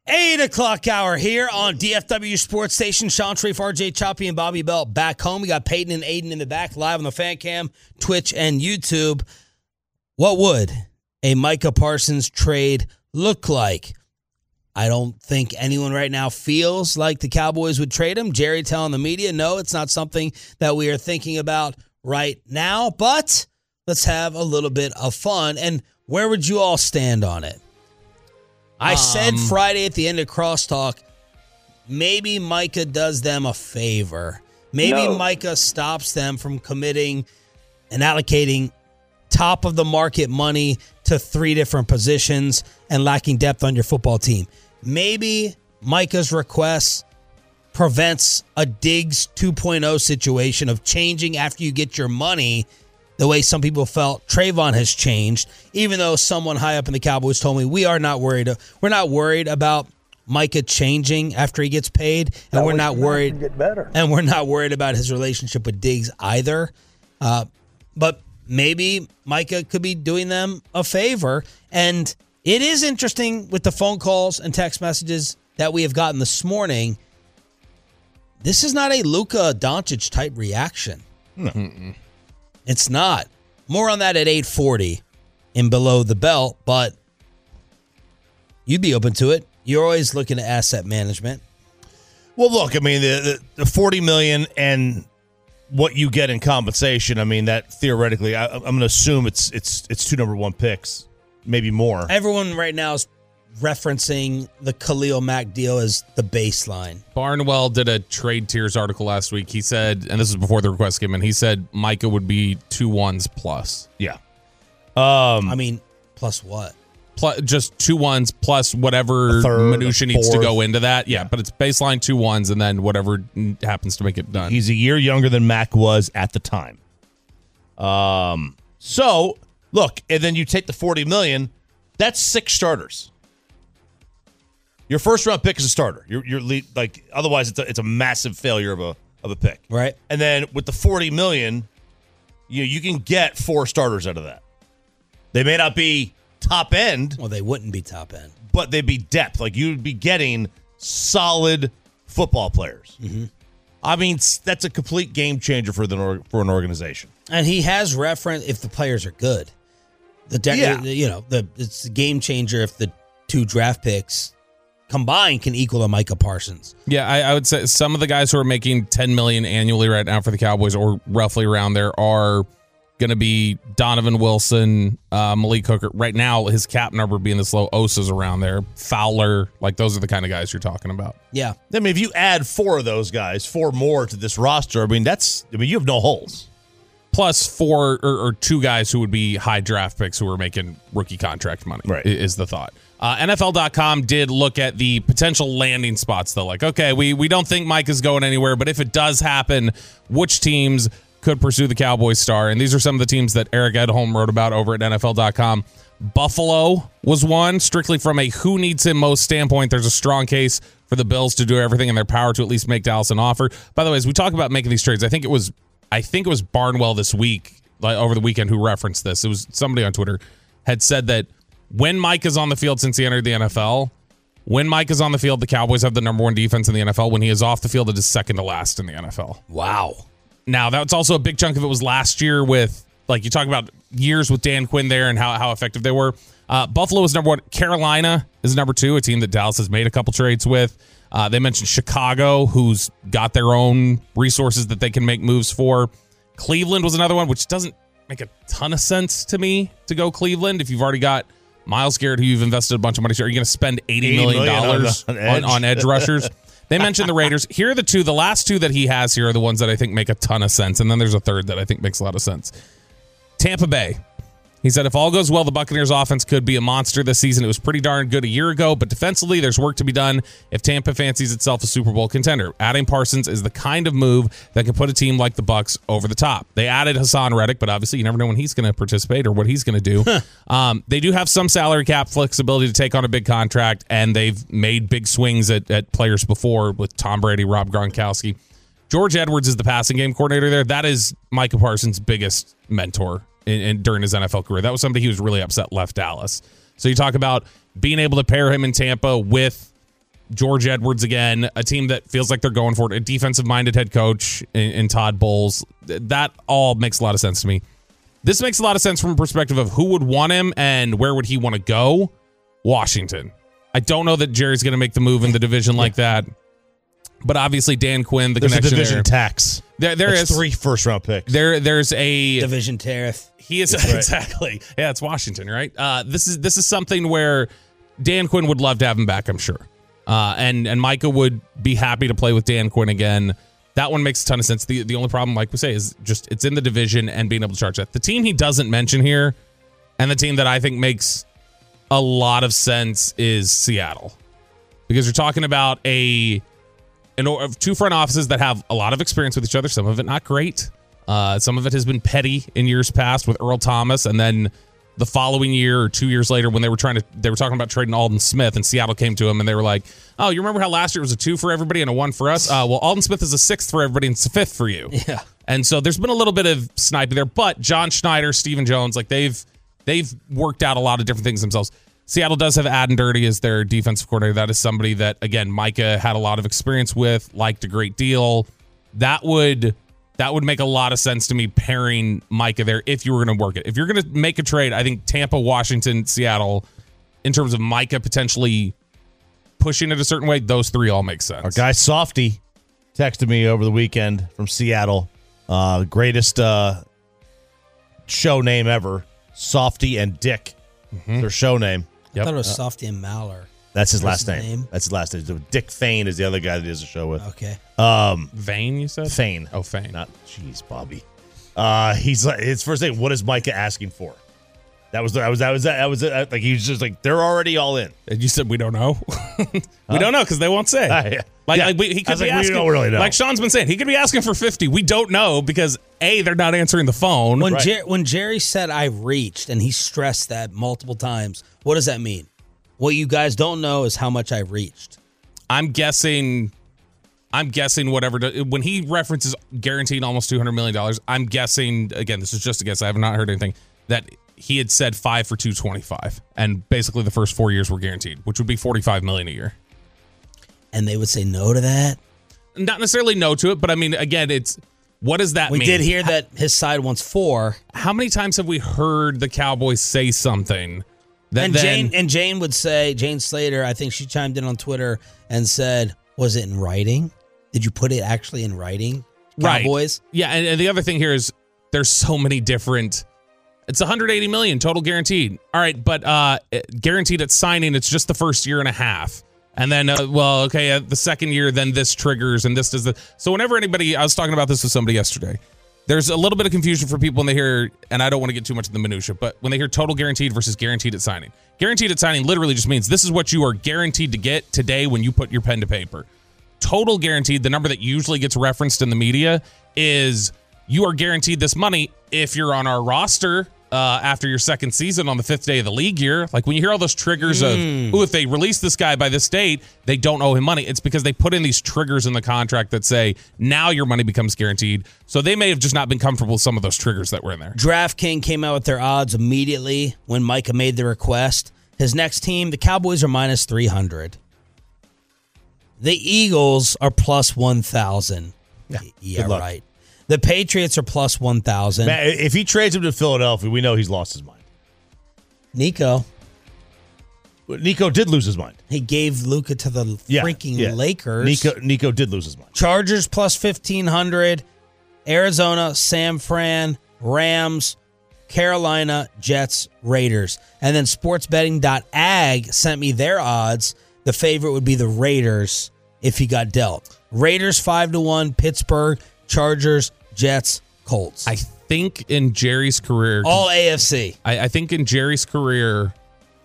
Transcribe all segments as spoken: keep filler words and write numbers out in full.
Eight o'clock hour here on D F W Sports Station. Sean Sharif, R J Choppy, and Bobby Bell back home. We got Peyton and Aiden in the back, live on the fan cam, Twitch, and YouTube. What would a Micah Parsons trade look like? I don't think anyone right now feels like the Cowboys would trade him. Jerry telling the media, no, it's not something that we are thinking about right now. But let's have a little bit of fun. And where would you all stand on it? I um, said Friday at the end of Crosstalk, maybe Micah does them a favor. Maybe no. Micah stops them from committing and allocating top-of-the-market money to three different positions and lacking depth on your football team. Maybe Micah's request prevents a Diggs two point oh situation of changing after you get your money the way some people felt Trayvon has changed, even though someone high up in the Cowboys told me we are not worried. We're not worried about Micah changing after he gets paid, and that we're not worried. Get better. And we're not worried about his relationship with Diggs either. Uh, but maybe Micah could be doing them a favor. And it is interesting with the phone calls and text messages that we have gotten this morning. This is not a Luka Doncic type reaction. No. Mm-mm. It's not. More on that at eight forty in Below the Belt, but you'd be open to it. You're always looking at asset management. Well, look, I mean, the, the, the forty million dollars and what you get in compensation, I mean, that theoretically, I, I'm going to assume it's it's it's two number one picks, maybe more. Everyone right now is referencing the Khalil Mack deal as the baseline. Barnwell did a trade tiers article last week. He said, and this is before the request came in, he said Micah would be two ones plus. Yeah. Um, I mean, plus what? Plus, just two ones plus whatever third, minutia needs to fourth. go into that. Yeah, but it's baseline two ones and then whatever happens to make it done. He's a year younger than Mac was at the time. Um. So, look, and then you take the forty million dollars, that's six starters. Your first round pick is a starter. You're, you're lead, like otherwise it's a, it's a massive failure of a of a pick, right? And then with the forty million dollars, you you can get four starters out of that. They may not be top end. Well, they wouldn't be top end, but they'd be depth. Like you'd be getting solid football players. Mm-hmm. I mean, that's a complete game changer for the for an organization. And he has referenced if the players are good. The de- yeah. you know the it's a game changer if the two draft picks combined can equal a Micah Parsons. Yeah, I, I would say some of the guys who are making ten million dollars annually right now for the Cowboys, or roughly around there, are going to be Donovan Wilson, uh, Malik Hooker. Right now, his cap number being this low, Osa's around there. Fowler, like those are the kind of guys you're talking about. Yeah. I mean, if you add four of those guys, four more to this roster, I mean, that's, I mean, you have no holes. Plus four or, or two guys who would be high draft picks who are making rookie contract money, right, is the thought. Uh, N F L dot com did look at the potential landing spots, though. Like, okay, we, we don't think Mike is going anywhere, but if it does happen, which teams could pursue the Cowboys star? And these are some of the teams that Eric Edholm wrote about over at N F L dot com. Buffalo was one, strictly from a who needs him most standpoint. There's a strong case for the Bills to do everything in their power to at least make Dallas an offer. By the way, as we talk about making these trades, I think it was I think it was Barnwell this week, like over the weekend, who referenced this. It was somebody on Twitter had said that when Mike is on the field since he entered the N F L, when Mike is on the field, the Cowboys have the number one defense in the N F L. When he is off the field, it is second to last in the N F L. Wow. Now, that's also a big chunk of it was last year with, like, you talk about years with Dan Quinn there and how, how effective they were. Uh, Buffalo is number one. Carolina is number two, a team that Dallas has made a couple trades with. Uh, they mentioned Chicago, who's got their own resources that they can make moves for. Cleveland was another one, which doesn't make a ton of sense to me to go Cleveland. If you've already got Myles Garrett, who you've invested a bunch of money to, are you going to spend eighty million dollars on, on, on, on edge rushers? They mentioned the Raiders. Here are the two. The last two that he has here are the ones that I think make a ton of sense. And then there's a third that I think makes a lot of sense. Tampa Bay. He said, if all goes well, the Buccaneers offense could be a monster this season. It was pretty darn good a year ago, but defensively, there's work to be done if Tampa fancies itself a Super Bowl contender. Adding Parsons is the kind of move that can put a team like the Bucs over the top. They added Hassan Reddick, but obviously you never know when he's going to participate or what he's going to do. um, they do have some salary cap flexibility to take on a big contract, and they've made big swings at, at players before with Tom Brady, Rob Gronkowski. George Edwards is the passing game coordinator there. That is Micah Parsons' biggest mentor In, in, during his N F L career. That was somebody he was really upset left Dallas. So you talk about being able to pair him in Tampa with George Edwards again, a team that feels like they're going for it, a defensive-minded head coach in, in Todd Bowles. That all makes a lot of sense to me. This makes a lot of sense from a perspective of who would want him and where would he want to go. Washington. I don't know that Jerry's going to make the move in the division like that. But obviously, Dan Quinn, the there's connection a division there. tax. There, there That's is three first-round picks. There, there's a division tariff. He is right. exactly. Yeah, it's Washington, right? Uh, this is this is something where Dan Quinn would love to have him back, I'm sure. Uh, and and Micah would be happy to play with Dan Quinn again. That one makes a ton of sense. The the only problem, like we say, is just it's in the division and being able to charge that. The team he doesn't mention here, and the team that I think makes a lot of sense is Seattle, because you're talking about a an of two front offices that have a lot of experience with each other. Some of it not great. Uh, some of it has been petty in years past with Earl Thomas, and then the following year or two years later, when they were trying to, they were talking about trading Aldon Smith, and Seattle came to him and they were like, "Oh, you remember how last year it was a two for everybody and a one for us? Uh, well, Aldon Smith is a sixth for everybody and it's a fifth for you." Yeah. And so there's been a little bit of sniping there, but John Schneider, Stephen Jones, like they've they've worked out a lot of different things themselves. Seattle does have Adam Dirty as their defensive coordinator. That is somebody that, again, Micah had a lot of experience with, liked a great deal. That would that would make a lot of sense to me, pairing Micah there if you were going to work it. If you're going to make a trade, I think Tampa, Washington, Seattle, in terms of Micah potentially pushing it a certain way, those three all make sense. Our guy Softy texted me over the weekend from Seattle. Uh, greatest uh, show name ever, Softy and Dick. Mm-hmm. Their show name. Yep. I thought it was Softy and Maller. That's his That's last his name. name. That's his last name. So Dick Fane is the other guy that he does a show with. Okay. Um, Vane, you said? Fane. Oh, Fane. Not, jeez, Bobby. Uh, he's like, his first name. What is Micah asking for? That was, that was, that was, that was, that was like, he was just like, they're already all in. And you said we don't know. we huh? don't know because they won't say. Uh, yeah. Like, yeah. like we, he could be like, asking. We don't really know. Like Sean's been saying, he could be asking for fifty. We don't know because A, they're not answering the phone. When, right. Jer- when Jerry said I reached, and he stressed that multiple times, what does that mean? What you guys don't know is how much I reached. I'm guessing. I'm guessing whatever. When he references guaranteed almost two hundred million dollars, I'm guessing, again, this is just a guess, I have not heard anything, that he had said five for two twenty-five, and basically the first four years were guaranteed, which would be forty-five million dollars a year. And they would say no to that? Not necessarily no to it, but I mean, again, it's, what does that we mean? We did hear that his side wants four. How many times have we heard the Cowboys say something that and then... Jane and Jane would say, Jane Slater, I think she chimed in on Twitter and said, was it in writing? Did you put it actually in writing? Cowboys? Right. Yeah, and, and the other thing here is there's so many different... It's one hundred eighty million dollars total guaranteed. All right, but uh, guaranteed at signing, it's just the first year and a half. And then, uh, well, okay, uh, the second year, then this triggers and this does the... So whenever anybody... I was talking about this with somebody yesterday. There's a little bit of confusion for people when they hear, and I don't want to get too much in the minutia, but when they hear total guaranteed versus guaranteed at signing. Guaranteed at signing literally just means this is what you are guaranteed to get today when you put your pen to paper. Total guaranteed, the number that usually gets referenced in the media, is you are guaranteed this money if you're on our roster uh, after your second season on the fifth day of the league year. Like when you hear all those triggers mm. of, ooh, if they release this guy by this date, they don't owe him money. It's because they put in these triggers in the contract that say now your money becomes guaranteed. So they may have just not been comfortable with some of those triggers that were in there. DraftKings came out with their odds immediately when Micah made the request. His next team, the Cowboys, are minus three hundred. The Eagles are plus one thousand. Yeah, yeah right. The Patriots are plus one thousand. If he trades him to Philadelphia, we know he's lost his mind. Nico. Nico did lose his mind. He gave Luka to the yeah, freaking yeah. Lakers. Nico Nico did lose his mind. Chargers plus fifteen hundred. Arizona, San Fran, Rams, Carolina, Jets, Raiders. And then sportsbetting dot a g sent me their odds. The favorite would be the Raiders if he got dealt. Raiders five to one, Pittsburgh, Chargers, Jets, Colts. I think in Jerry's career, all A F C. I, I think in Jerry's career,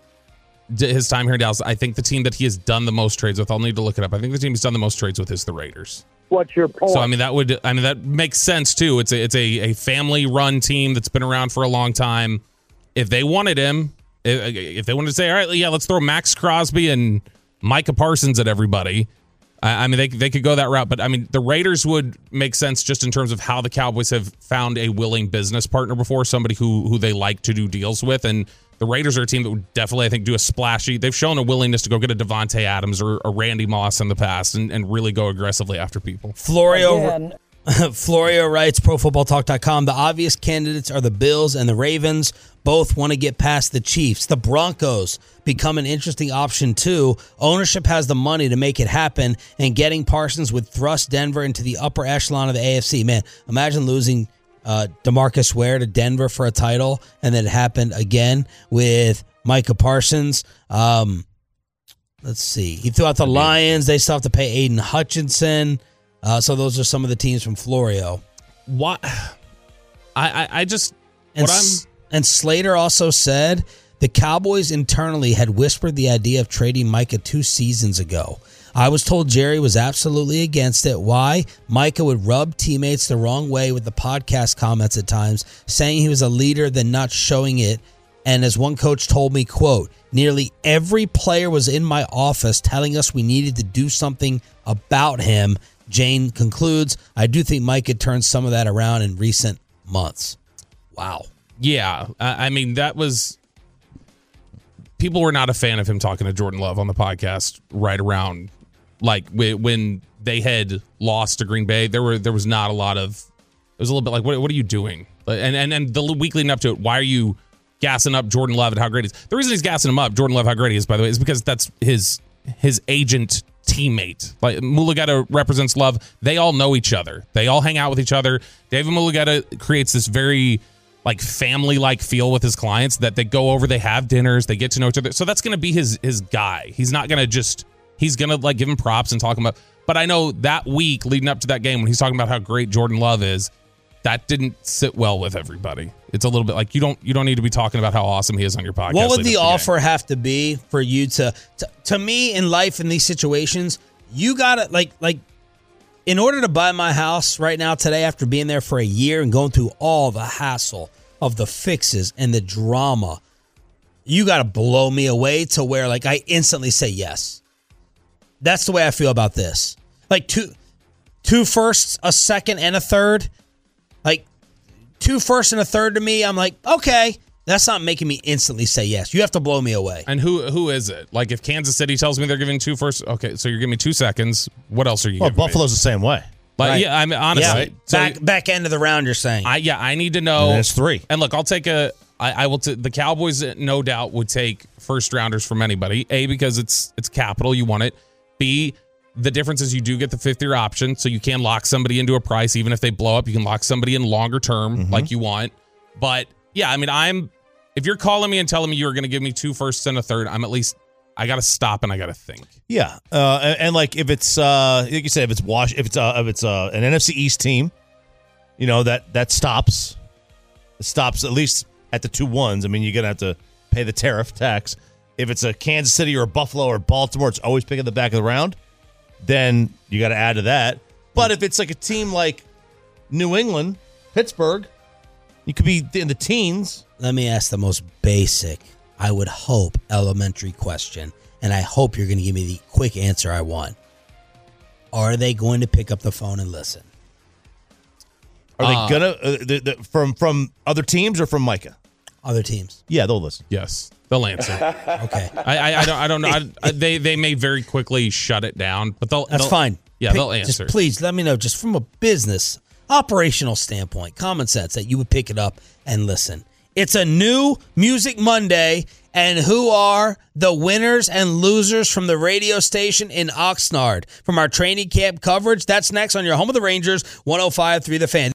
his time here in Dallas, I think the team that he has done the most trades with, I'll need to look it up. I think the team he's done the most trades with is the Raiders. What's your point? So I mean that would I mean that makes sense too. It's a it's a, a family run team that's been around for a long time. If they wanted him, if, if they wanted to say, all right, yeah, let's throw Max Crosby and Micah Parsons at everybody, I, I mean, they they could go that route, but I mean, the Raiders would make sense just in terms of how the Cowboys have found a willing business partner before, somebody who who they like to do deals with, and the Raiders are a team that would definitely, I think, do a splashy. They've shown a willingness to go get a Devontae Adams or a Randy Moss in the past and, and really go aggressively after people. Florio, Florio writes, pro football talk dot com, the obvious candidates are the Bills and the Ravens. Both want to get past the Chiefs. The Broncos become an interesting option, too. Ownership has the money to make it happen, and getting Parsons would thrust Denver into the upper echelon of the A F C. Man, imagine losing Uh, DeMarcus Ware to Denver for a title, and then it happened again with Micah Parsons. Um, let's see. He threw out the Lions. They still have to pay Aiden Hutchinson. Uh, so those are some of the teams from Florio. What? I, I, I just... And, what I'm, and Slater also said the Cowboys internally had whispered the idea of trading Micah two seasons ago. I was told Jerry was absolutely against it. Why? Micah would rub teammates the wrong way with the podcast comments at times, saying he was a leader, then not showing it. And as one coach told me, quote, nearly every player was in my office telling us we needed to do something about him. Jane concludes, I do think Micah turned some of that around in recent months. Wow. Yeah. I, I mean, that was... People were not a fan of him talking to Jordan Love on the podcast right around... Like when they had lost to Green Bay, there were there was not a lot of. It was a little bit like, what what are you doing? And and and the week leading up to it, why are you gassing up Jordan Love and how great he is? The reason he's gassing him up, Jordan Love, how great he is, by the way, is because that's his his agent teammate. Like Mulugeta represents Love. They all know each other. They all hang out with each other. David Mulugeta creates this very like family-like feel with his clients that they go over, they have dinners, they get to know each other. So that's going to be his his guy. He's not going to just. He's going to like give him props and talk about, but I know that week leading up to that game when he's talking about how great Jordan Love is, that didn't sit well with everybody. It's a little bit like you don't you don't need to be talking about how awesome he is on your podcast. What would the offer game. have to be for you to, to to me in life in these situations, you got to like like in order to buy my house right now today after being there for a year and going through all the hassle of the fixes and the drama, you got to blow me away to where like I instantly say yes. That's the way I feel about this. Like two, two firsts, a second, and a third. Like two firsts and a third to me, I'm like, okay, that's not making me instantly say yes. You have to blow me away. And who who is it? Like if Kansas City tells me they're giving two firsts, okay, so you're giving me two seconds. What else are you well, giving Buffalo's me? the same way. Like, right. Yeah, I mean, honestly. Yeah. Right? So, back back end of the round, you're saying. I Yeah, I need to know. And it's three. And look, I'll take a, I, I will, t- the Cowboys no doubt would take first rounders from anybody. A, because it's it's capital, you want it. B, the difference is you do get the fifth year option, so you can lock somebody into a price. Even if they blow up, you can lock somebody in longer term mm-hmm. like you want. But yeah, I mean, I'm, if you're calling me and telling me you're going to give me two firsts and a third, I'm at least, I got to stop and I got to think. Yeah. Uh, and, and like if it's, uh, like you said, if it's wash, if it's, uh, if it's uh, an N F C East team, you know, that, that stops, it stops at least at the two ones. I mean, you're going to have to pay the tariff tax. If it's a Kansas City or a Buffalo or Baltimore, it's always picking the back of the round. Then you got to add to that. But if it's like a team like New England, Pittsburgh, you could be in the teens. Let me ask the most basic, I would hope, elementary question, and I hope you're going to give me the quick answer I want. Are they going to pick up the phone and listen? Are they uh, going to, uh, the, the, from, from other teams or from Micah? Other teams. Yeah, they'll listen. Yes, they'll answer. Okay. I, I, I don't, I don't know. I, I, they, they may very quickly shut it down, but they'll. That's they'll, fine. Yeah, Pick, they'll answer. Just please let me know, just from a business, operational standpoint, common sense, that you would pick it up and listen. It's a new Music Monday, and who are the winners and losers from the radio station in Oxnard? From our training camp coverage, that's next on your home of the Rangers, one oh five point three The Fan.